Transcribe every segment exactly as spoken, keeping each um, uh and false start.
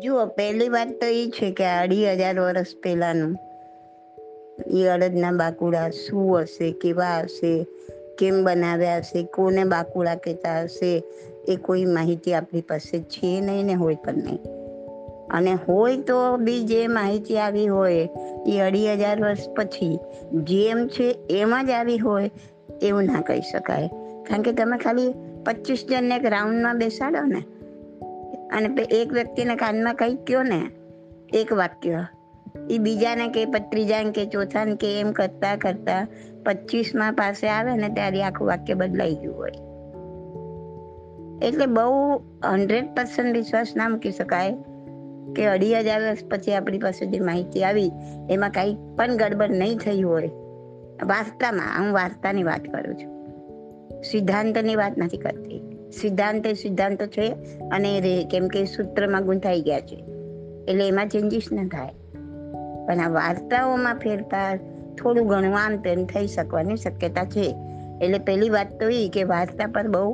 જુઓ, પહેલી વાત તો એ છે કે અઢી હજાર વર્ષ પહેલાનું એ અડદના બાકુડા શું હશે, કેવા હશે, કેમ બનાવ્યા હશે, કોને બાકુડા કહેતા હશે, એ કોઈ માહિતી આપણી પાસે છે નહીં ને હોય પણ નહીં. અને હોય તો બી જે માહિતી આવી હોય એ અઢી હજાર વર્ષ પછી જેમ છે એમ જ આવી હોય એવું ના કહી શકાય. કારણ કે તમે ખાલી પચીસ જણને એક રાઉન્ડમાં બેસાડો ને અને એક વ્યક્તિને કાનમાં કંઈ કયો ને એક વાક્ય, એ બીજાને કે ત્રીજાને કે ચોથાને કે એમ કરતા કરતા પચીસમાં પાસે આવે ને ત્યારે આખું વાક્ય બદલાઈ ગયું હોય. એટલે બહુ હંડ્રેડ પર્સન્ટ વિશ્વાસ ના મૂકી શકાય કે અઢી હજાર વર્ષ પછી આપણી પાસે જે માહિતી આવી એમાં કંઈ પણ ગડબડ નહીં થઈ હોય. વાર્તામાં, હું વાર્તાની વાત કરું છું, સિદ્ધાંતની વાત નથી કરતી. સિદ્ધાંત એ સિદ્ધાંતો છે અને રે કેમ કે સૂત્રમાં ગૂંથાઈ ગયા છે એટલે એમાં ચેન્જીસ ન થાય. પણ આ વાર્તાઓમાં ફેરફાર થોડું ઘણું આમ તેમ થઈ શકવાની શક્યતા છે. એટલે પહેલી વાત તો એ કે વાર્તા પર બહુ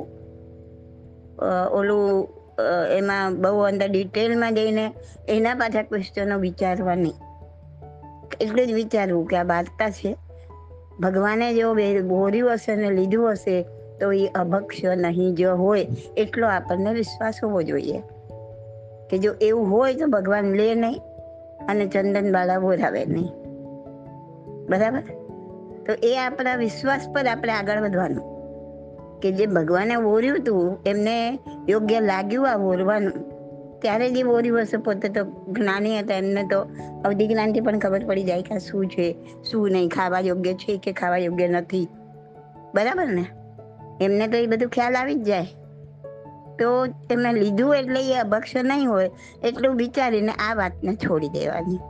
ઓલું એમાં બહુ અંદર ડિટેલમાં જઈને એના પાછા ક્વેશ્ચનો વિચારવા નહીં. એટલે જ વિચારવું કે આ વાર્તા છે, ભગવાને જો બોર્યું હશે ને લીધું હશે તો એ અભક્ષ્ય નહીં જો હોય એટલો આપણને વિશ્વાસ હોવો જોઈએ કે જો એવું હોય તો ભગવાન લે નહીં અને ચંદન બાળા બોરાવે નહીં. બરાબર? તો એ આપણા વિશ્વાસ પર આપણે આગળ વધવાનું કે જે ભગવાને ઓર્યું હતું એમને યોગ્ય લાગ્યું આ ઓરવાનું ત્યારે જે ઓર્યું હશે. પોતે તો જ્ઞાની હતા, એમને તો અવધિ જ્ઞાનથી પણ ખબર પડી જાય કે શું છે શું નહીં, ખાવા યોગ્ય છે કે ખાવા યોગ્ય નથી. બરાબર ને? એમને તો એ બધું ખ્યાલ આવી જ જાય. તો એમને લીધું એટલે એ અભક્ષ્ય નહીં હોય એટલું વિચારીને આ વાતને છોડી દેવાની.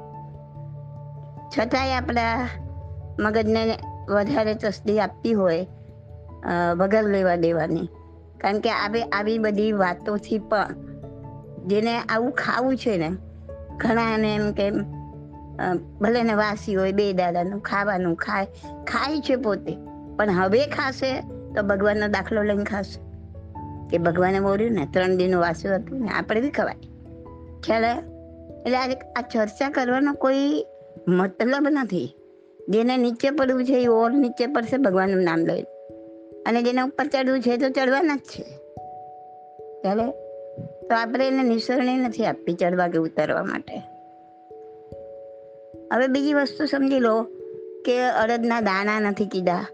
છતાંય આપણા મગજને વધારે તસદી આપતી હોય વગર લેવા દેવાની. કારણ કે આવી આવી બધી વાતોથી પણ જેને આવું ખાવું છે ને, ઘણાને એમ કે ભલે ને વાસી હોય બે દાદાનું ખાવાનું ખાય ખાય છે પોતે, પણ હવે ખાશે તો ભગવાનનો દાખલો લઈને ખાશે કે ભગવાને બોલ્યું ને ત્રણ દિનનું વાસું હતું ને આપણે બી ખવાય. ખ્યાલ આવ્યો? એટલે આજે આ ચર્ચા કરવાનો કોઈ મતલબ નથી. જેને નીચે પડવું છે એ ઓર નીચે પડશે ભગવાનનું નામ લઈ, અને જેને ઉપર ચડવું છે તો ચડવાના જ છે. ચાલે તો આપણે એને નિસરણી નથી આપવી ચડવા કે ઉતારવા માટે. હવે બીજી વસ્તુ સમજી લો કે અડદના દાણા નથી કીધા,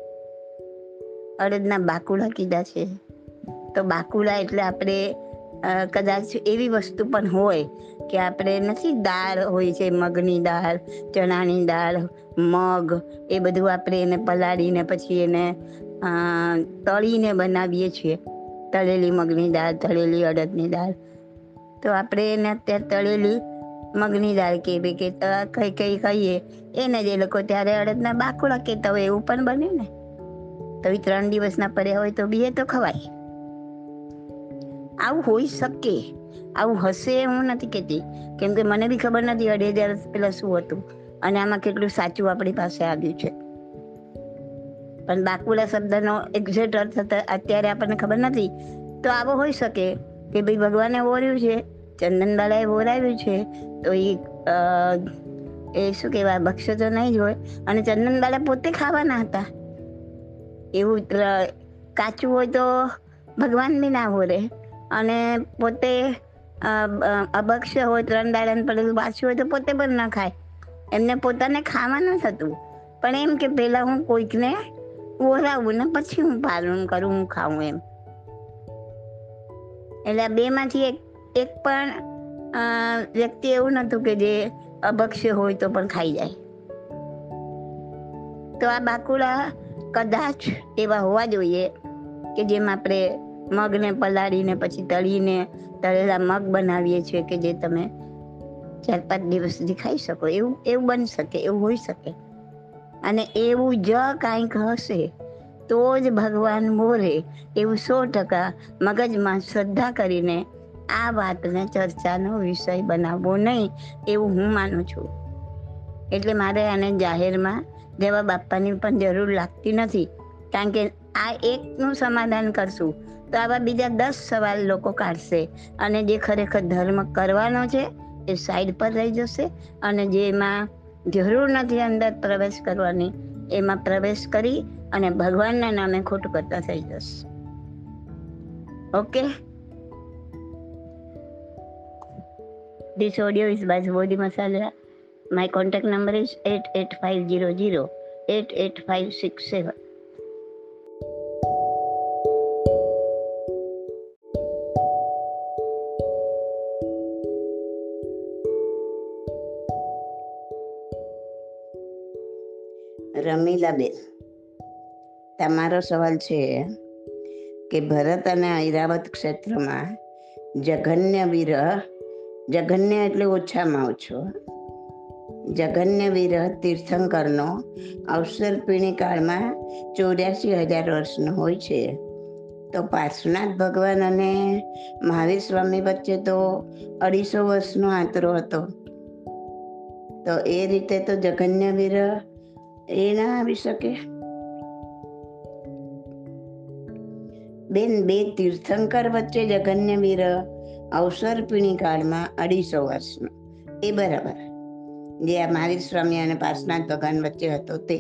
અડદના બાકુડા કીધા છે. તો બાકુડા એટલે આપણે કદાચ એવી વસ્તુ પણ હોય કે આપણે નથી, દાળ હોય છે, મગની દાળ, ચણાની દાળ, મગ, એ બધું આપણે એને પલાળીને પછી એને તળીને બનાવીએ છીએ. તળેલી મગની દાળ, તળેલી અડદની દાળ. તો આપણે એને અત્યારે તળેલી મગની દાળ કે ભાઈ કે કઈ કઈ કહીએ એને જે લોકો ત્યારે અડદના બાકુડા કહેતા હોય એવું પણ બને ને. તો એ ત્રણ દિવસના પડ્યા હોય તો બી એ તો ખવાય. આવું હોઈ શકે, આવું હશે હું નથી કહેતી, કેમ કે મને બી ખબર નથી અઢી હજાર પેલા શું હતું અને આમાં કેટલું સાચું આપણી પાસે આવ્યું છે. પણ બાકુડા શબ્દનો એક્ઝેક્ટ અર્થ અત્યારે આપણને ખબર નથી. તો આવો હોઈ શકે કે ભાઈ ભગવાને ઓર્યું છે, ચંદનબાલાએ ઓરાવ્યું છે, તો એ એ શું કહેવાય ભક્ષ્ય તો નહીં જ હોય. અને ચંદનબાલા પોતે ખાવાના હતા. એવું કાચું હોય તો ભગવાન બી ના ઓરે, અને પોતે અભક્ષ્ય હોય, ત્રણ દાડાને પડેલું વાંચ્યું હોય તો પોતે પણ ના ખાય. એમને પોતાને ખાવાનું થતું, પણ એમ કે પેલા હું કોઈકને ઓરાવું ને પછી હું પાલન કરું, હું ખાઉં એમ. એટલે બે માંથી એક એક પણ વ્યક્તિ એવું નહોતું કે જે અભક્ષ્ય હોય તો પણ ખાઈ જાય. તો આ બાકુડા કદાચ એવા હોવા જોઈએ કે જેમ આપણે મગને પલાળીને પછી તળીને તળેલા મગ બનાવીએ છીએ કે જે તમે ચાર પાંચ દિવસ સુધી ખાઈ શકો, એવું એવું બની શકે, એવું હોઈ શકે. અને એવું જ કાંઈક હશે તો જ ભગવાન બોલે એવું સો ટકા મગજમાં શ્રદ્ધા કરીને આ વાતને ચર્ચાનો વિષય બનાવવો નહીં, એવું હું માનું છું. એટલે મારે આને જાહેરમાં જવાબ આપવાની પણ જરૂર લાગતી નથી. કારણ કે આ એકનું સમાધાન કરશું તો આવા બીજા દસ સવાલ લોકો કાઢશે અને જે ખરેખર ધર્મ કરવાનો છે એ સાઈડ પર રહી જશે અને જેમાં જરૂર નથી અંદર પ્રવેશ કરવાની એમાં પ્રવેશ કરી અને ભગવાનના નામે ખોટું કરતા થઈ જશે. Okay, this audio is by Bodhi Masala. My contact number is eight eight five zero zero eight eight five six seven. Ramilaben, તમારો સવાલ છે કે ભરત અને ઐરાવત ક્ષેત્રમાં જઘન્ય વિરહ, જઘન્ય એટલે ઓછામાં ઓછો, જઘન્ય વિરહ તીર્થંકરનો અવસરપીણી કાળમાં ચોર્યાસી હજાર વર્ષનો હોય છે. તો પાર્શ્વનાથ ભગવાન અને મહાવીર સ્વામી વચ્ચે તો અઢીસો વર્ષનો આંતરો હતો. તો એ રીતે તો જઘન્ય વિરહ એ ના આવી શકે બેન. બે તીર્થંકર વચ્ચે જઘન્ય વિરહ અવસરપીણી કાળમાં અઢીસો વર્ષનો, એ બરાબર, જે આ મહાવીર સ્વામી અને પાર્શ્વનાથ ભગવાન વચ્ચે હતો તે.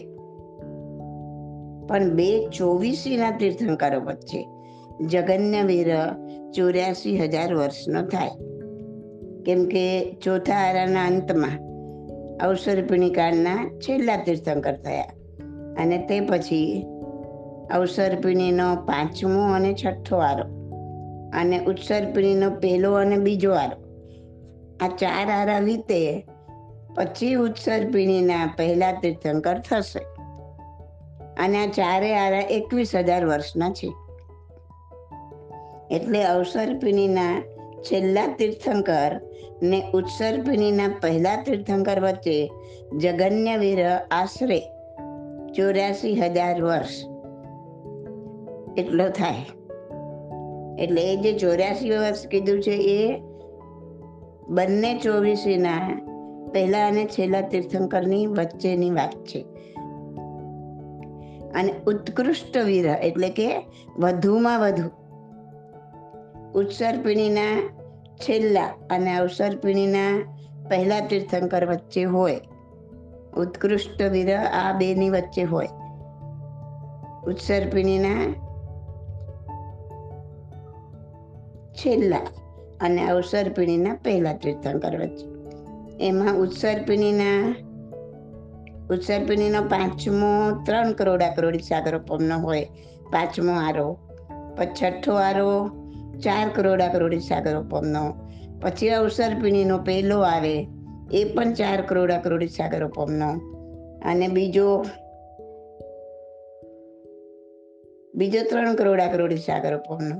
પણ બે ચોવીસીના તીર્થંકરો વચ્ચે જઘન્ય વિરહ ચોર્યાસી હજાર વર્ષનો થાય, કેમ કે ચોથા આરાના અંતમાં અવસરપીણી કાળના છેલ્લા તીર્થંકર થયા અને તે પછી અવસરપીણીનો પાંચમો અને છઠ્ઠો આરો અને ઉત્સર્પિણીનો પહેલો અને બીજો આરો, આ ચાર આરા વીતે પછી ઉત્સર્પિણીના પહેલા તીર્થંકર થશે અને આ ચારે આરા એકવીસ હજાર વર્ષના છે. એટલે અવસરપિણીના છેલ્લા તીર્થંકર ને ઉત્સર્પિણીના પહેલા તીર્થંકર વચ્ચે જઘન્ય વિરહ આશરે ચોર્યાસી હજાર વર્ષ એટલો થાય. એટલે એ જે ચોર્યાસી વર્ષ કીધું છે એ બંને ચોવીસીના પહેલા અને છેલ્લા તીર્થંકરની વચ્ચેની વાત છે. અને ઉત્કૃષ્ટ વિરહ એટલે કે વધુમાં વધુ ઉત્સર્પિણીના છેલ્લા અને અવસરપિણીના પહેલા તીર્થંકર વચ્ચે હોય. ઉત્કૃષ્ટ વિરહ આ બેની વચ્ચે હોય, ઉત્સર્પિણીના છેલ્લા અને અવસરપિણીના પહેલા તીર્થંકર વચ્ચે. એમાં ઉત્સર્પિણીના ઉત્સર્પિણીનો પાંચમો ત્રણ કરોડા કરોડી સાગરોપમનો હોય, પાંચમો આરો. પછી છઠ્ઠો આરો ચાર કરોડા કરોડી સાગરોપમનો. પછી અવસરપિણીનો પહેલો આવે એ પણ ચાર કરોડા કરોડી સાગરોપમનો. અને બીજો બીજો ત્રણ કરોડા કરોડી સાગરોપમનો.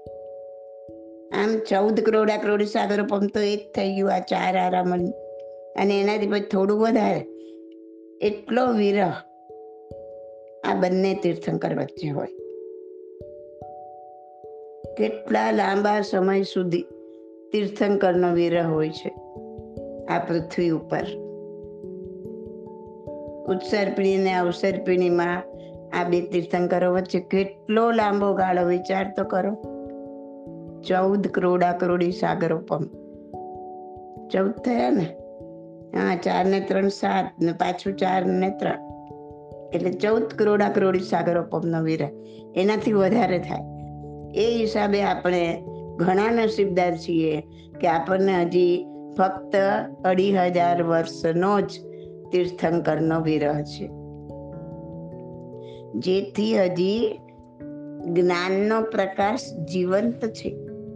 આમ ચૌદ કરોડા કરોડી સાગરોપમ તો એક થઈ ગયું આ ચાર આરામણ. અને એનાથી પછી થોડું વધારે એટલો વિરહ આ બંને તીર્થંકર વચ્ચે હોય. કેટલા લાંબા સમય સુધી તીર્થંકરનો વિરહ હોય છે આ પૃથ્વી ઉપર. ઉત્સર્પિણી અને અવસરપિણીમાં આ બે તીર્થંકરો વચ્ચે કેટલો લાંબો ગાળો વિચાર તો કરો. ચૌદ કરોડા કરોડી સાગરોપમ, ચૌદ થયા ને? હા, ચાર ને ત્રણ સાત ને પાછું ચાર ને ત્રણ એટલે ચૌદ કરોડા કરોડી સાગરોપમનો વિરહ, એનાથી વધારે થાય. એ હિસાબે આપણે ઘણા નસીબદાર છીએ કે આપણને હજી ફક્ત અઢી હજાર વર્ષનો જ તીર્થંકરનો વિરહ છે, જેથી હજી જ્ઞાનનો પ્રકાશ જીવંત છે.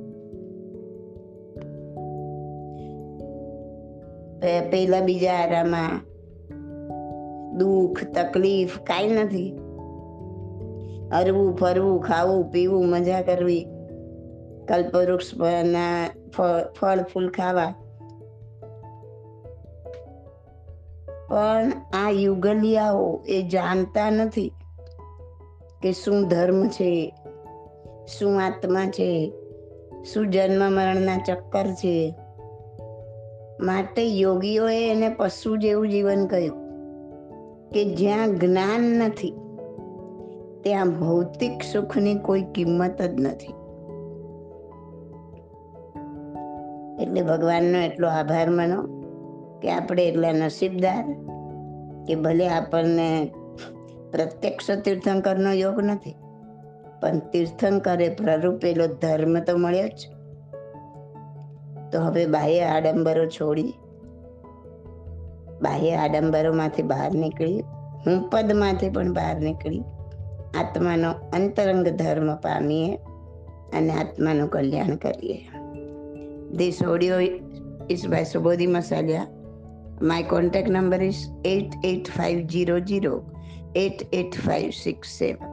પેલા બીજા આરામાં દુઃખ તકલીફ કાંઈ નથી. હરવું ફરવું, ખાવું પીવું, મજા કરવી, કલ્પવૃક્ષના ફળ ફૂલ ખાવા. પણ આ યુગલિયાઓ એ જાણતા નથી કે શું ધર્મ છે, શું આત્મા છે, શું જન્મ મરણના ચક્કર છે. માટે યોગીઓએ એને પશુ જેવું જીવન કહ્યું કે જ્યાં જ્ઞાન નથી ત્યાં ભૌતિક સુખની કોઈ કિંમત જ નથી. એટલે ભગવાનનો એટલો આભાર માનો કે આપણે એટલા નસીબદાર કે ભલે આપણને પ્રત્યક્ષ તીર્થંકરનો યોગ નથી, પણ તીર્થંકરે પ્રરૂપેલો ધર્મ તો મળ્યો જ. તો હવે બાહ્ય આડંબરો છોડી, બાહ્ય આડંબરોમાંથી બહાર નીકળી, હું પદમાંથી પણ બહાર નીકળી આત્માનો અંતરંગ ધર્મ પામીએ અને આત્માનું કલ્યાણ કરીએ. This audio is by Subodhi Masalia. My contact number is eight eight five zero zero eight eight five six seven.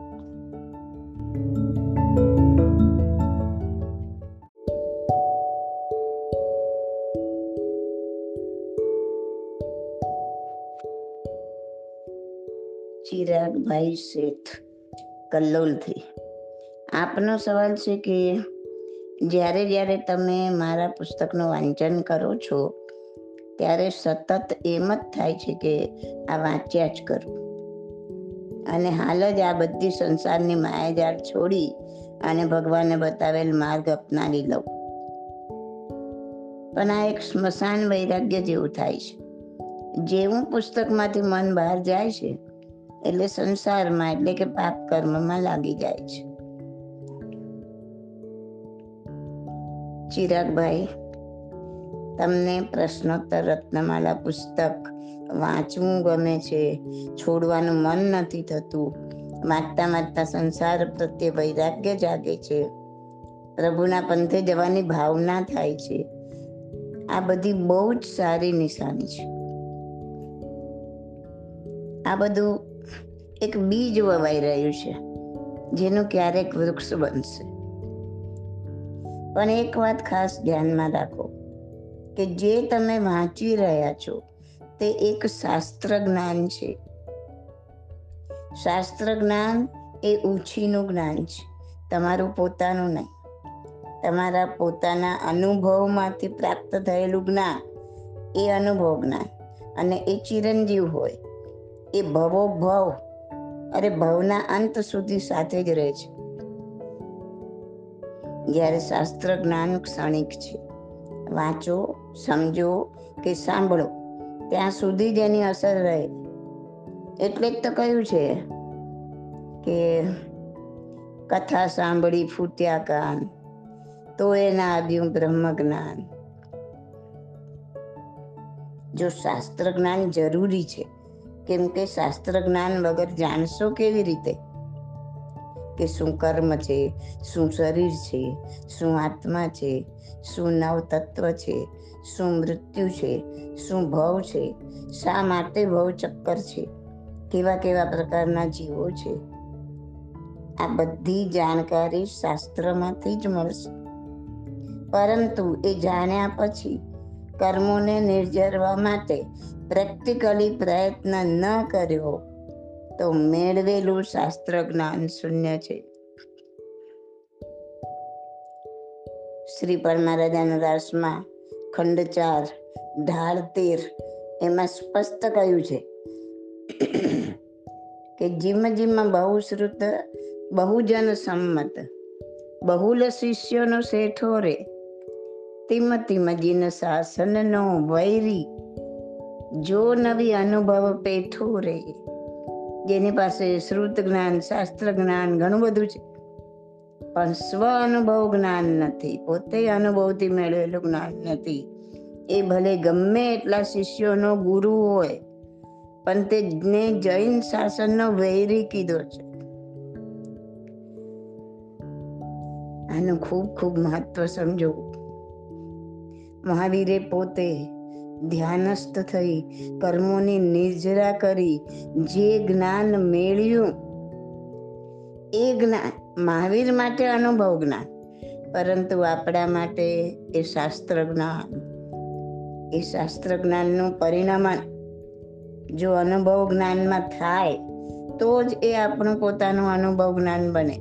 ચિરાગભાઈ શેઠ, કલ્લોલથી. આપનો સવાલ છે કે જ્યારે જ્યારે તમે મારા પુસ્તકનું વાંચન કરો છો ત્યારે સતત એમ જ થાય છે કે આ વાંચ્યા જ કરું અને હાલ જ આ બધી સંસારની માયાજાળ છોડી અને ભગવાને બતાવેલ માર્ગ અપનાવી લઉં. પણ આ એક સ્મશાન વૈરાગ્ય જેવું થાય છે. જેવું પુસ્તકમાંથી મન બહાર જાય છે એટલે સંસારમાં એટલે કે પાપ કર્મમાં લાગી જાય છે. ચિરાગભાઈ, તમને પ્રશ્નોત્તર રત્નમાલા પુસ્તક વાંચવું ગમે છે, છોડવાનું મન નથી થતું, વાંચતા વાંચતા સંસાર પ્રત્યે વૈરાગ્ય જાગે છે, પ્રભુના પંથે જવાની ભાવના થાય છે. આ બધી બહુ જ સારી નિશાની છે. આ બધું એક બીજ વવાઈ રહ્યું છે જેનું ક્યારેક વૃક્ષ બનશે. પણ એક વાત ખાસ ધ્યાનમાં રાખો કે જે તમે વાંચી રહ્યા છો તે એક શાસ્ત્ર જ્ઞાન છે. શાસ્ત્ર જ્ઞાન એ ઉછીનું જ્ઞાન છે, તમારું પોતાનું નહીં. તમારા પોતાના અનુભવમાંથી પ્રાપ્ત થયેલું જ્ઞાન એ અનુભવ જ્ઞાન, અને એ ચિરંજીવ હોય. એ ભવો ભવ અરે ભવના અંત સુધી સાથે જ રહે છે. જ્યારે શાસ્ત્ર જ્ઞાન ક્ષણિક છે, વાંચો, સમજો કે સાંભળો ત્યાં સુધી જ એની અસર રહે. એટલે જ તો કહ્યું છે કે કથા સાંભળી ફૂટ્યા કાન, તો એના આવ્યું બ્રહ્મ જ્ઞાન. જો શાસ્ત્ર જ્ઞાન જરૂરી છે, કેમ કે શાસ્ત્ર જ્ઞાન વગર જાણશો કેવી રીતે કે શું કર્મ છે, શું શરીર છે, શું આત્મા છે, શું નવ તત્વ છે, શું મૃત્યુ છે, શું ભવ છે, શા માટે ભવ ચક્કર છે, કેવા કેવા પ્રકારના જીવો છે. આ બધી જાણકારી શાસ્ત્રમાંથી જ મળશે. પરંતુ એ જાણ્યા પછી કર્મોને નિર્જરવા માટે પ્રેક્ટિકલી પ્રયત્ન ન કર્યો તો મેળવેલું શાસ્ત્ર જ્ઞાન શૂન્ય છે. શ્રી પરમારાજાના રાસમાં ખંડ ચાર ઢાળ તેર એમાં સ્પષ્ટ કહ્યું છે કે જીમ જીમ બહુશ્રુત બહુજન સંમત બહુલ શિષ્યોનો શેઠો રે, તિમ તિમ જીન શાસનનો વૈરી, જો નવી અનુભવ પેઠો રે. જેની પાસે શ્રુત જ્ઞાન, શાસ્ત્ર જ્ઞાન ઘણું બધું છે, પણ સ્વ અનુભવ જ્ઞાન નથી, પોતે અનુભવથી મેળવેલું જ્ઞાન નથી. એ ભલે ગમે એટલા શિષ્યોનો ગુરુ હોય, પણ તેને જૈન શાસનનો વૈરી કીધો છે. આનું ખૂબ ખૂબ મહત્વ સમજવું. મહાવીરે પોતે ધ્યાનસ્થ થઈ કર્મોની નિર્જરા કરી જે જ્ઞાન મેળવ્યું એ જ્ઞાન મહાવીર માટે અનુભવ જ્ઞાન, પરંતુ આપણા માટે એ શાસ્ત્ર જ્ઞાન. એ શાસ્ત્ર જ્ઞાનનું પરિણમન જો અનુભવ જ્ઞાનમાં થાય તો જ એ આપણું પોતાનું અનુભવ જ્ઞાન બને.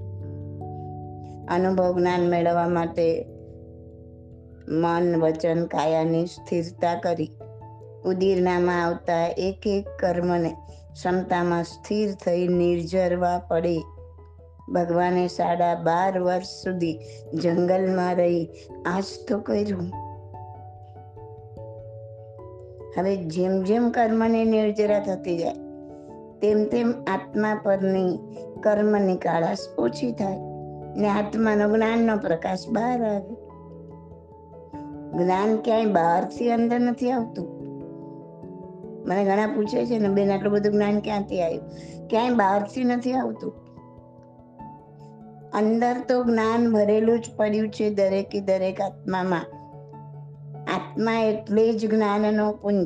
અનુભવ જ્ઞાન મેળવવા માટે મન, વચન, કાયાની સ્થિરતા કરી ઉદીરનામાં આવતા એક એક કર્મને ક્ષમતામાં સ્થિર થઈ નિર્જરવા પડે. ભગવાને સાડા બાર વર્ષ સુધી જંગલમાં રહી આજ તો કર્યું. હવે જેમ જેમ કર્મની નિર્જરા થતી જાય તેમ તેમ આત્મા પરની કર્મની કાળાશ ઓછી થાય ને આત્માનો જ્ઞાનનો પ્રકાશ બહાર આવે. જ્ઞાન ક્યાંય બહારથી અંદર નથી આવતું. મને ઘણા પૂછે છે ને, બેન આટલું બધું જ્ઞાન ક્યાંથી આવ્યું? ક્યાંય બહારથી નથી આવતું. અંદર તો જ્ઞાન ભરેલું જ પડ્યું છે દરેકે દરેક આત્મામાં. આત્મા એટલે જ જ્ઞાનનો પુંજ.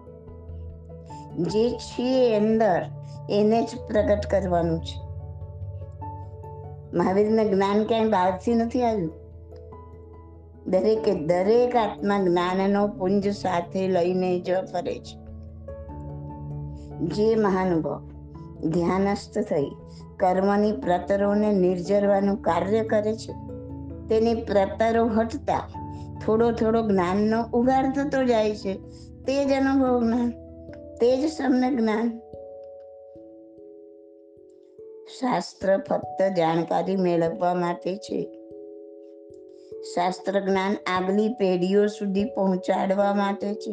જે છે અંદર એને જ પ્રગટ કરવાનું છે. મહાવીરને જ્ઞાન ક્યાંય બહારથી નથી આવ્યું. દરેકે દરેક આત્મા જ્ઞાનનો પુંજ સાથે લઈને જ ફરે છે. જે મહાનુભાવ ધ્યાનસ્થ થઈ કર્મની પ્રતરોને નિર્જરવાનું કાર્ય કરે છે, તેની પ્રતરો હટતા થોડો થોડો જ્ઞાનનો ઉગાડ થતો જાય છે. તે જ અનુભવ જ્ઞાન, તે જ સમ્યક જ્ઞાન. શાસ્ત્ર ફક્ત જાણકારી મેળવવા માટે છે. શાસ્ત્ર જ્ઞાન આગલી પેઢીઓ સુધી પહોંચાડવા માટે છે.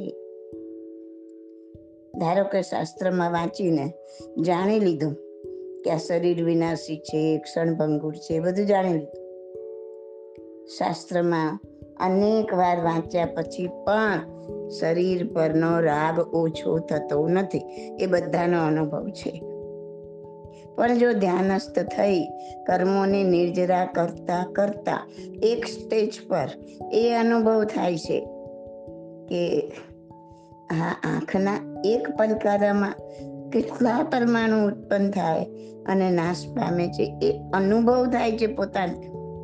ધારો કે શાસ્ત્રમાં વાંચીને જાણી લીધું કે આ શરીર વિનાશી છે, ક્ષણભંગુર છે, બધું જાણી લીધું. શાસ્ત્રમાં અનેક વાર વાંચ્યા પછી પણ શરીર પરનો રાગ ઓછો થતો નથી. એ બધાનો અનુભવ છે. પણ જો ધ્યાનસ્થ થઈ કર્મોની નિર્જરા કરતા કરતા એક સ્ટેજ પર એ અનુભવ થાય છે કે આ આંખના એક પલકારામાં કેટલા પરમાણુ ઉત્પન્ન થાય અને નાશ પામે છે, એ અનુભવ થાય છે પોતાને.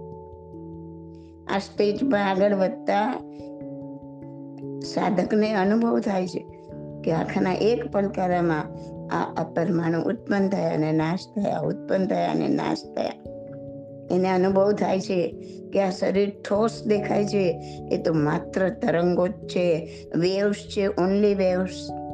આ સ્ટેજ પર આગળ વધતા સાધકને અનુભવ થાય છે કે આંખના એક પલકારામાં આ અપરમાણુ ઉત્પન્ન થયા અને નાશ થયા, ઉત્પન્ન થયા અને નાશ થયા. એને અનુભવ થાય છે કે આ શરીર ઠોસ દેખાય છે, એ તો માત્ર તરંગો જ છે, વેવ્સ છે, ઓનલી વેવ્સ.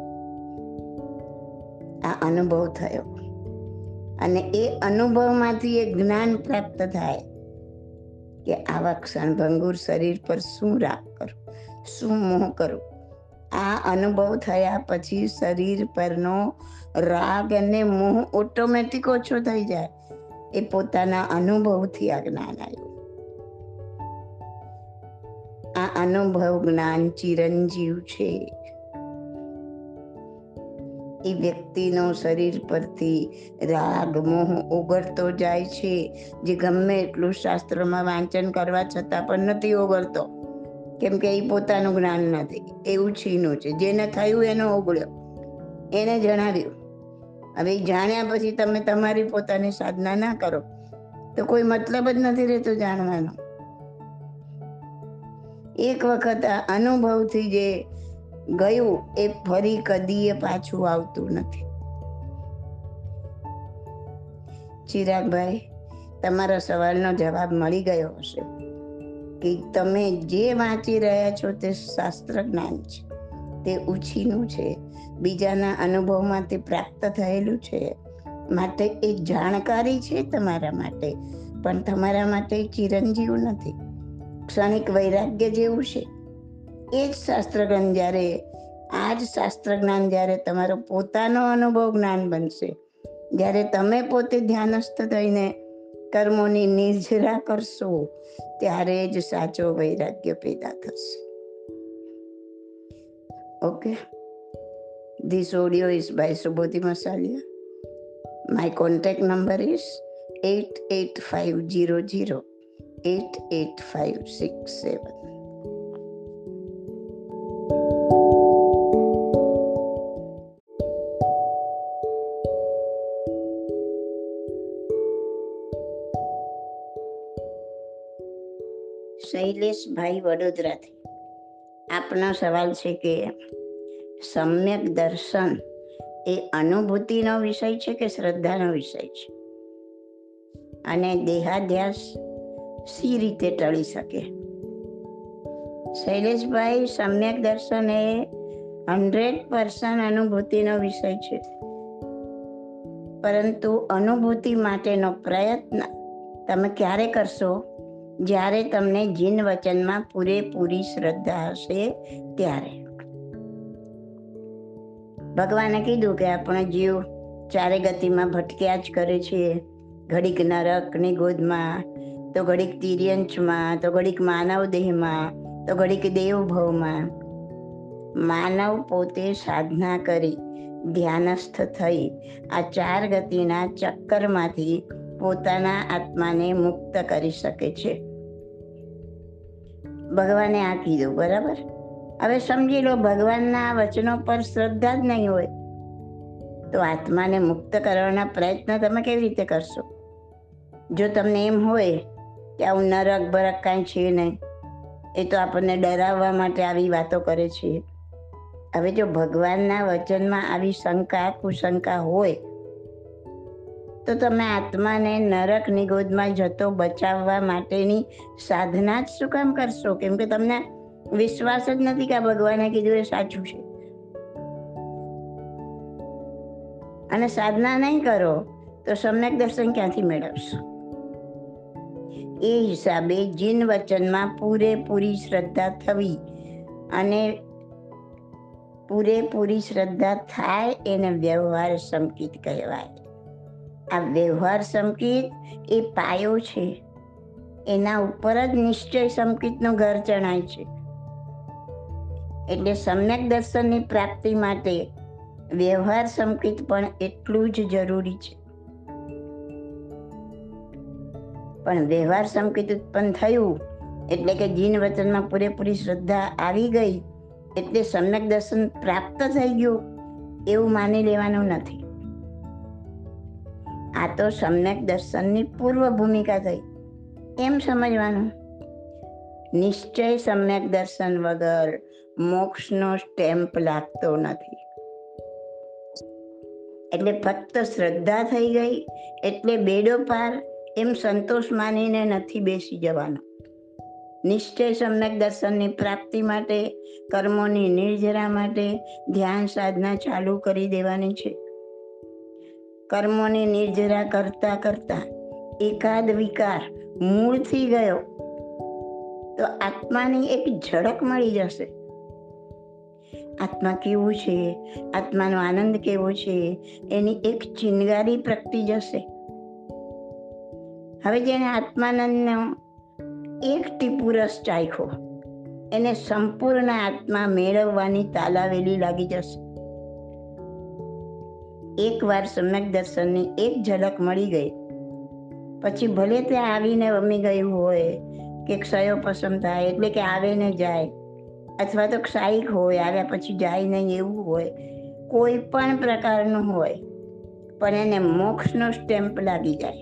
આ અનુભવ થયો અને એ અનુભવમાંથી એ જ્ઞાન પ્રાપ્ત થાય કે આવા ક્ષણભંગુર શરીર પર શું રાગ કરું, શું મોહ કરું. આ અનુભવ થયા પછી શરીર પરનો રાગ અને મોહ ઓટોમેટિક ઓછો થઈ જાય. એ પોતાના અનુભવથી આ જ્ઞાન આવ્યું. આ અનુભવ જ્ઞાન ચિરંજીવ છે. એ વ્યક્તિનો શરીર પરથી રાગ મોહ ઓગળતો જાય છે, જે ગમે એટલું શાસ્ત્રમાં વાંચન કરવા છતાં પણ નથી ઓગળતો. કેમ કે એ પોતાનું જ્ઞાન નથી, એવું છીનું છે. જેને થયું એનો ઓગળ્યો, એને જણાવ્યું. હવે જાણ્યા પછી તમે તમારી પોતાની સાધના ના કરો તો કોઈ મતલબ જ નથી રહેતો જાણવાનો. એક વખત આ અનુભવથી જે ગયું એ ફરી કદીએ પાછું આવતું નથી. ચિરાગભાઈ, તમારા સવાલનો જવાબ મળી ગયો હશે કે તમે જે વાંચી રહ્યા છો તે શાસ્ત્ર જ્ઞાન છે, તે ઉછીનું છે, બીજાના અનુભવમાંથી પ્રાપ્ત થયેલું છે. માટે એ જાણકારી છે તમારા માટે, પણ તમારા માટે ચિરંજીવ નથી. ક્ષણિક વૈરાગ્ય જેવું છે. એ જ શાસ્ત્ર જ્ઞાન જ્યારે આ જ શાસ્ત્ર જ્ઞાન જ્યારે તમારો પોતાનો અનુભવ જ્ઞાન બનશે, જ્યારે તમે પોતે ધ્યાનસ્થ થઈને કર્મોની નિર્જરા કરશો, ત્યારે જ સાચો વૈરાગ્ય પેદા થશે. Okay, this audio is by Subodhi Masaliya. My contact number is eight eight five zero zero eight eight five six seven. શૈલેષભાઈ વડોદરાથી આપનો સવાલ છે કે સમ્યક દર્શન એ અનુભૂતિનો વિષય છે કે શ્રદ્ધાનો વિષય છે, અને દેહાધ્યાસ સી રીતે ટળી શકે? શૈલેષભાઈ, સમ્યક દર્શન એ હંડ્રેડ પર્સન્ટ અનુભૂતિનો વિષય છે. પરંતુ અનુભૂતિ માટેનો પ્રયત્ન તમે ક્યારે કરશો? જ્યારે તમને જીન વચનમાં પૂરેપૂરી શ્રદ્ધા હશે ત્યારે. ભગવાને કીધું કે આપણો જીવ ચારે ગતિમાં ભટક્યા જ કરે છે. ઘડીક નરકની ગોદમાં, તો ઘડીક તિર્યંશમાં, તો ઘડીક માનવ દેહમાં, તો ઘડીક દેવભવમાં. માનવ પોતે સાધના કરી ધ્યાનસ્થ થઈ આ ચાર ગતિના ચક્કરમાંથી પોતાના આત્માને મુક્ત કરી શકે છે. ભગવાને આ કીધું, બરાબર. હવે સમજી લો, ભગવાનના વચનો પર શ્રદ્ધા જ નહીં હોય તો આત્માને મુક્ત કરવાના પ્રયત્ન તમે કેવી રીતે કરશો? જો તમને એમ હોય કે આવું નરક બરક કાંઈ છે નહીં, એ તો આપણને ડરાવવા માટે આવી વાતો કરે છે. હવે જો ભગવાનના વચનમાં આવી શંકા કુશંકા હોય તો તમે આત્માને નરકની ગોદમાં જતો બચાવવા માટેની સાધના જ શું કામ કરશો? કેમ કે તમને વિશ્વાસ જ નથી કે આ ભગવાને કીધું એ સાચું છે. અને સાધના નહીં કરો તો સમ્યક દર્શન ક્યાંથી મેળવશો? એ હિસાબે જીન વચનમાં પૂરેપૂરી શ્રદ્ધા થવી, અને પૂરેપૂરી શ્રદ્ધા થાય એને વ્યવહાર સંકિત કહેવાય. આ વ્યવહાર સંકિત એ પાયો છે, એના ઉપર જ નિશ્ચય સંકિતનું ઘર ચણાય છે. એટલે સમ્યક દર્શનની પ્રાપ્તિ માટે વ્યવહાર સંકિત પણ એટલું જ જરૂરી છે. પણ વ્યવહાર સંકિત ઉત્પન્ન થયું એટલે કે જીન વચનમાં પૂરેપૂરી શ્રદ્ધા આવી ગઈ એટલે સમ્યક દર્શન પ્રાપ્ત થઈ ગયું એવું માની લેવાનું નથી. આ તો સમ્યક દર્શનની પૂર્વ ભૂમિકા થઈ એમ સમજવાનું. નિશ્ચય સમ્યક દર્શન વગર મોક્ષનો સ્ટેમ્પ લાગતો નથી. એટલે ફક્ત શ્રદ્ધા થઈ ગઈ એટલે બેડો પાર એમ સંતોષ માનીને નથી બેસી જવાનો. નિશ્ચય સમ્યક દર્શનની પ્રાપ્તિ માટે, કર્મોની નિર્જરા માટે ધ્યાન સાધના ચાલુ કરી દેવાની છે. કર્મોની નિર્જરા કરતા કરતા એકાદ વિકાર મૂળથી ગયો તો આત્માની એક ઝડપ મળી જશે. આત્મા કેવું છે, આત્માનો આનંદ કેવો છે, એની એક ચિનગારી પ્રગટી જશે. હવે જેને આત્માનંદનો એક ટીપુ રસ ચાખ્યો એને સંપૂર્ણ આત્મા મેળવવાની તાલાવેલી લાગી જશે. એકવાર સમ્યક દર્શનની એક ઝલક મળી ગઈ પછી ભલે ત્યાં આવીને વમી ગયું હોય કે ક્ષયો પસંદ થાય એટલે કે આવે ને જાય, અથવા તો ક્ષાયિક હોય આવ્યા પછી જાય નહીં એવું હોય, કોઈ પણ પ્રકારનું હોય, પણ એને મોક્ષનો સ્ટેમ્પ લાગી જાય.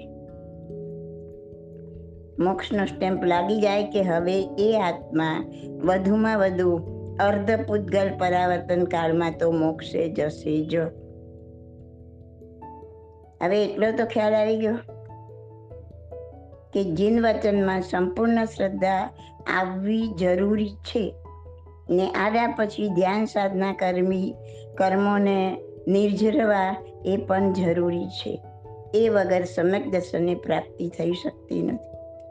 મોક્ષનો સ્ટેમ્પ લાગી જાય કે હવે એ આત્મા વધુમાં વધુ અર્ધ પૂતગલ પરાવર્તન કાળમાં તો મોક્ષે જશે જ. હવે એટલો તો ખ્યાલ આવી ગયો કે જીન વચનમાં સંપૂર્ણ શ્રદ્ધા આવવી જરૂરી છે, ને આવ્યા પછી ધ્યાન સાધના કરવી, કર્મોને નિર્જરવા એ પણ જરૂરી છે. એ વગર સમ્યક દર્શનની પ્રાપ્તિ થઈ શકતી નથી.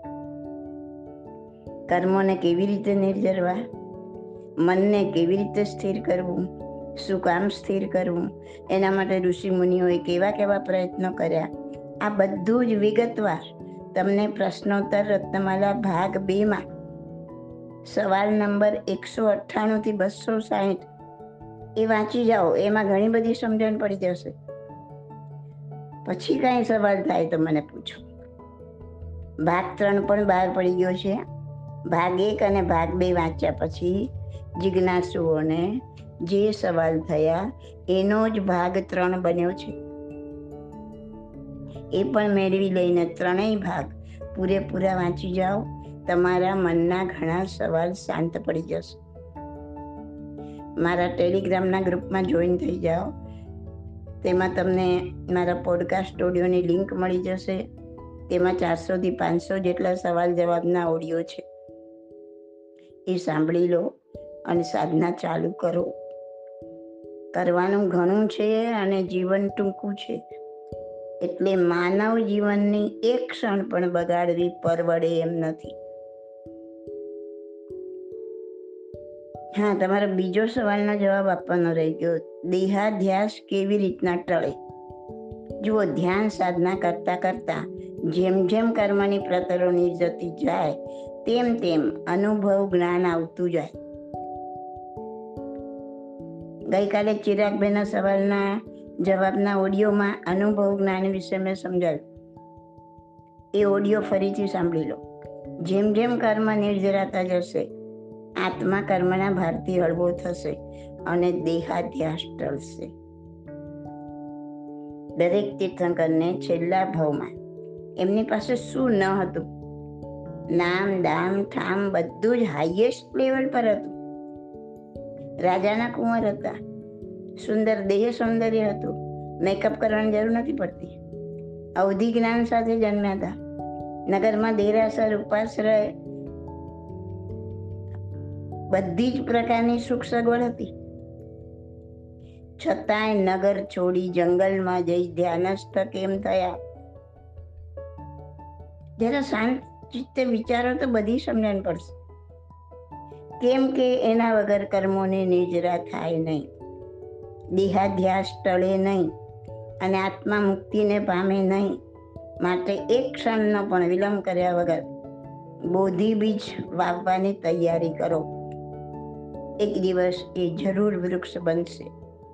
કર્મોને કેવી રીતે નિર્જરવા, મનને કેવી રીતે સ્થિર કરવું, શું કામ સ્થિર કરવું, એના માટે ઋષિ મુનિઓએ કેવા કેવા પ્રયત્નો કર્યા, આ બધું જ વિગતવાર તમને પ્રશ્નોત્તર રત્નમાલા ભાગ બે માં સવાલ નંબર એકસો અઠ્ઠાણું થી બસો સાહીઠ એ વાંચી જાઓ. એમાં ઘણી બધી સમજણ પડી જશે. પછી કાંઈ સવાલ થાય તો મને પૂછો. ભાગ ત્રણ પણ બહાર પડી ગયો છે. ભાગ એક અને ભાગ બે વાંચ્યા પછી જિજ્ઞાસુઓને જે સવાલ થયા એનો જ ભાગ ત્રણ બન્યો છે. એ પણ મેળવી લઈને ત્રણેય ભાગ પૂરેપૂરા વાંચી જાઓ. તમારા મનના ઘણા સવાલ શાંત પડી જશે. મારા ટેલિગ્રામના ગ્રુપમાં જોઈન થઈ જાઓ. તેમાં તમને મારા પોડકાસ્ટ ઓડિયોની લિંક મળી જશે. તેમાં ચારસોથી પાંચસો જેટલા સવાલ જવાબના ઓડિયો છે. એ સાંભળી લો અને સાધના ચાલુ કરો. કરવાનું ઘણું છે અને જીવન ટૂંકું છે. એટલે માનવ જીવનની એક ક્ષણ પણ બગાડવી પરવડે એમ નથી. હા, તમારો બીજો સવાલનો જવાબ આપવાનો રહી ગયો. દેહાધ્યાસ કેવી રીતના ટળે? જુઓ, ધ્યાન સાધના કરતા કરતા જેમ જેમ કર્મની પ્રતરો નિર્જતી જાય તેમ તેમ અનુભવ જ્ઞાન આવતું જાય. ગઈકાલે ચિરાગભાઈના સવાલના જવાબના ઓડિયોમાં અનુભવ જ્ઞાન વિશે મેં સમજાવ્યું. એ ઓડિયો ફરીથી સાંભળી લો. જેમ જેમ કર્મ નિર્જરાતા જશે આત્મા કર્મના ભારથી હળવો થશે અને દેહાધ્યાસ ટળશે. દરેક તીર્થંકરને છેલ્લા ભાવમાં એમની પાસે શું ન હતું? નામ, દામ, ઠામ બધું જ હાઈએસ્ટ લેવલ પર હતું. રાજાના કુંવર હતા, સુંદર દેહ સૌંદર્ય હતું, મેકઅપ કરવાની જરૂર નથી પડતી, અવધિ જ્ઞાન સાથે જન્મ્યા હતા. નગરમાં દેરાસર, ઉપાશ્રય, બધી જ પ્રકારની સુખ સગવડ હતી. છતાંય નગર છોડી જંગલમાં જઈ ધ્યાનસ્થ કેમ થયા? જરા શાંત ચિત્તે વિચારો તો બધી સમજણ પડશે. કેમ કે એના વગર કર્મોને નિજરા થાય નહીં, દેહાધ્યાસ ટળે નહીં અને આત્મા મુક્તિને પામે નહીં. માટે એક ક્ષણનો પણ વિલંબ કર્યા વગર બોધિ બીજ વાવવાની તૈયારી કરો. એક દિવસ એ જરૂર વૃક્ષ બનશે.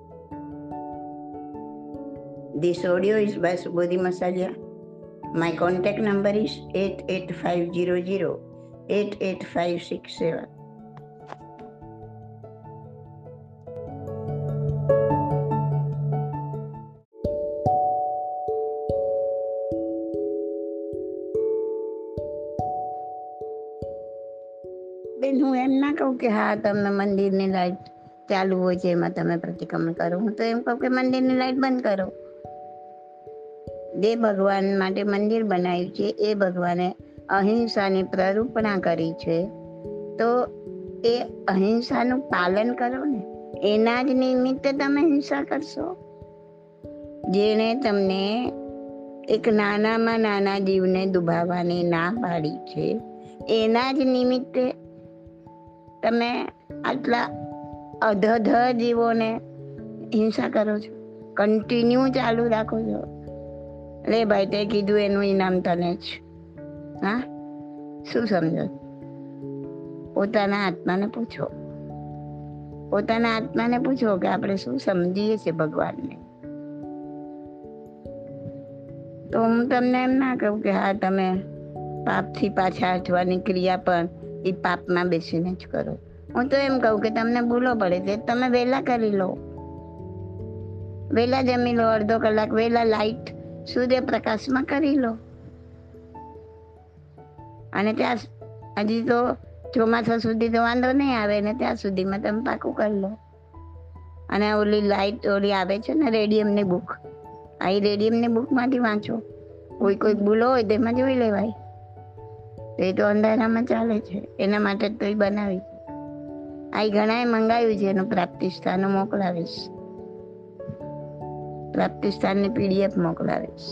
This audio is by Subodhi Masalia. My contact number is eight eight five zero zero eight eight five six seven. બેન, હું એમ ના કહું કે હા તમે મંદિરની લાઈટ ચાલુ હોય છે એમાં તમે પ્રતિક્રમણ કરો. હું તો એમ કહું કે મંદિરની લાઈટ બંધ કરો. જે ભગવાન માટે મંદિર બનાવ્યું છે એ ભગવાને અહિંસાની પ્રરૂપણા કરી છે, તો એ અહિંસાનું પાલન કરો ને. એના જ નિમિત્તે તમે હિંસા કરશો. જેણે તમને એક નાનામાં નાના જીવને દુભાવવાની ના પાડી છે, એના જ નિમિત્તે તમે આટલા અધધ જીવોને હિંસા કરો છો, કન્ટિન્યુ ચાલુ રાખો છો. લે ભાઈ, તે કીધું એનું ઇનામ તને જ. હા, શું સમજો? પોતાના આત્માને પૂછો, પોતાના આત્માને પૂછો કે આપણે શું સમજીએ છીએ ભગવાનને. તો હું તમને એમ ના કહું કે હા તમે પાપથી પાછા હટવાની ક્રિયા પણ એ પાપમાં બેસીને જ કરો. હું તો એમ કહું કે તમને ભૂલો પડે તે તમે વહેલા કરી લો, વહેલા જમી લો, અડધો કલાક વહેલા લાઈટ સૂર્યપ્રકાશમાં કરી લો. અને ત્યાં હજી તો ચોમાસા સુધી તો વાંધો નહીં આવે ને ત્યાં સુધીમાં તમે પાકું કરી લો. અને ઓલી લાઈટ ઓલી આવે છે ને રેડિયમની બુક, આ રેડિયમની બુકમાંથી વાંચો. કોઈ કોઈ ભૂલો હોય તેમાં જોઈ લેવાય. એ તો અંધારામાં ચાલે છે, એના માટે તો એ બનાવી. આ ઘણાએ મંગાવ્યું છે, એનું પ્રાપ્તિ સ્થાનો મોકલાવીશ, પ્રાપ્તિ સ્થાનની પીડીએફ મોકલાવીશ.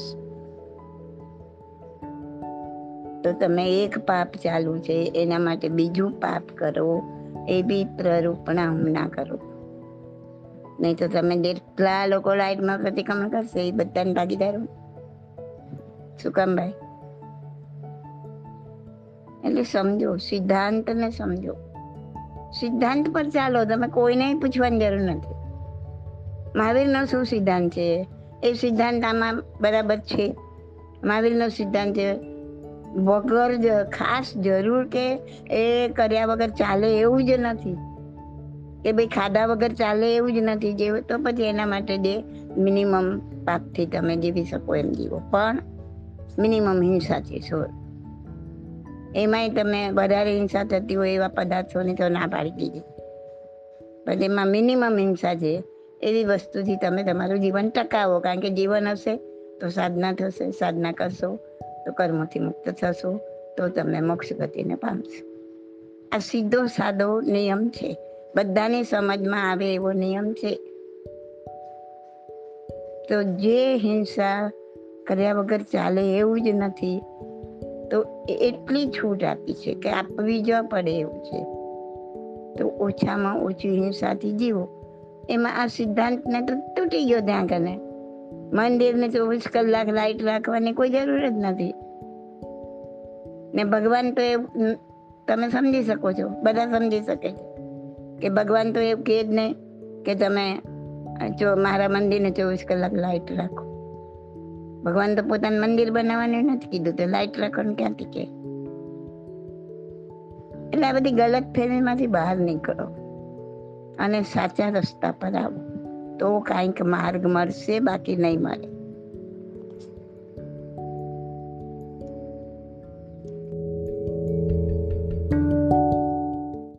તો તમે એક પાપ ચાલુ છે એના માટે બીજું પાપ કરો, એ બી પ્રરૂપણા ના કરો. નહીં તો તમે જેટલા લોકો લાઈટમાં પ્રતિક્રમણ કરશે એ બધાને ભાગીદારો. શું કામ ભાઈ? એટલે સમજો, સિદ્ધાંતને સમજો, સિદ્ધાંત પર ચાલો. તમે કોઈને પૂછવાની જરૂર નથી. મહાવીરનો શું સિદ્ધાંત છે એ સિદ્ધાંત આમાં બરાબર છે. મહાવીરનો સિદ્ધાંત છે વગર ખાસ જરૂર કે એ કર્યા વગર ચાલે એવું જ નથી, કે ભાઈ ખાધા વગર ચાલે એવું જ નથી. જે તો પછી એના માટે જે મિનિમમ પાપથી તમે જીવી શકો એમ જીવો, પણ મિનિમમ હિંસાથી છોડ. એમાંય તમે વધારે હિંસા થતી હોય એવા પદાર્થોની તો ના પાડી દીધી, પણ એમાં મિનિમમ હિંસા છે એવી વસ્તુથી તમે તમારું જીવન ટકાવો. કારણ કે જીવન હશે તો સાધના થશે, સાધના કરશો તો કર્મોથી મુક્ત થશો, તો તમે મોક્ષ ગતિને પામશો. આ સીધો સાદો નિયમ છે, બધાની સમજમાં આવે એવો નિયમ છે. તો જે હિંસા કર્યા વગર ચાલે એવું જ નથી. તો એટલી છૂટ આપી છે કે આપવી જ પડે એવું છે. તો ઓછામાં ઓછી હિંસાથી જીવો. એમાં આ સિદ્ધાંતને તો તૂટી ગયો ત્યાં કને. મંદિરને ચોવીસ કલાક લાઈટ રાખવાની કોઈ જરૂર જ નથી. ને ભગવાન તો એ તમે સમજી શકો છો, બધા સમજી શકે છે કે ભગવાન તો એવું કહે જ નહીં કે તમે જો મારા મંદિરને ચોવીસ કલાક લાઈટ રાખો. ભગવાન તો પોતાનું મંદિર બનાવવાનું નથી કીધું, તો લાઈટ રાખવાનું ક્યાંથી કે. એટલે આ બધી ગલત ફેમીમાંથી બહાર નીકળો અને સાચા રસ્તા પર આવો, તો કાંઈક માર્ગ મળશે, બાકી નહીં મળે.